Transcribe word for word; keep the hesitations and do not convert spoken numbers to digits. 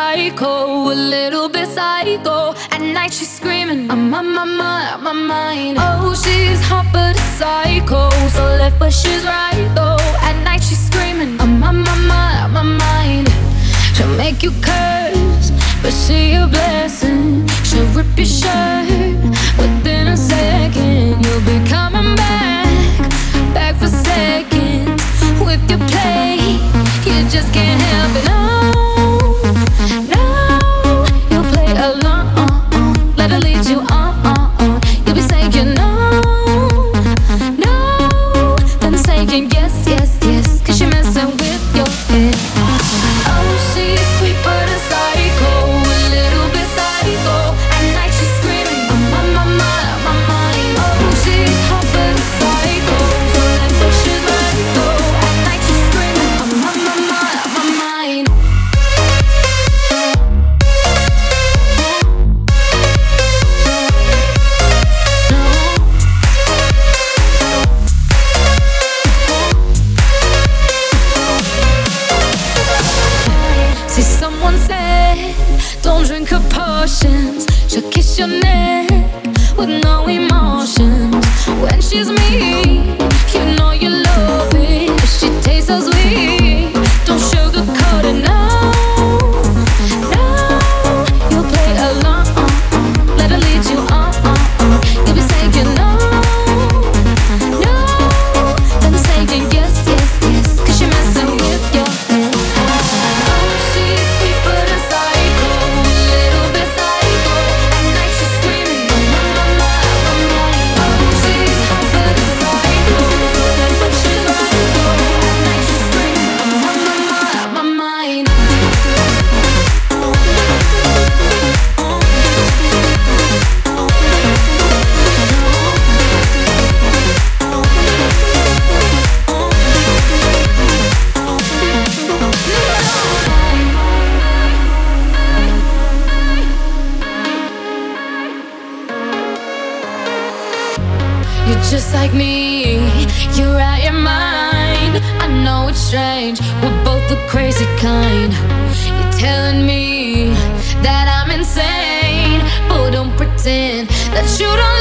psycho, a little bit psycho. At night she's screaming, I'm on my mind, my mind. Oh, she's hot but a psycho, so left but she's right though. At night she's screaming, I'm on my mind, my mind. She'll make you curse, but she a blessing. She'll rip your shirt within a second. You'll be coming back, back for seconds with your play. You just can't help it. No, no, you'll play along. Let her lead you on. You'll be saying no, no, then saying yes, yes, yes, 'cause you're messing with your head. Oh, she's sweet but a psycho, a little bit psycho. At night she's screaming, I'm on my mind, my mind. Oh, she's hot but a psycho, so left but she's right though. At night she's screaming, I'm on my mind, my mind. See, someone said, don't drink her potions. She'll kiss your neck with no emotions. When she's mean, you know you love it. She tastes so sweet, don't sugarcoat it, no, no. You'll play along, let her lead you on. You'll be saying no, no, then saying yes, yes, yes, 'cause you're messing with your head. Oh, she's sweet but a psycho, a little bit psycho. At night she's screaming, I'm on my mind, my mind. Oh, she's hot but a psycho, so left but she's right though. At night she's screaming, I'm on my mind, my mind. You're just like me, you're out your mind. I know it's strange, we're both the crazy kind. You're telling me that I'm insane, but don't pretend that you don't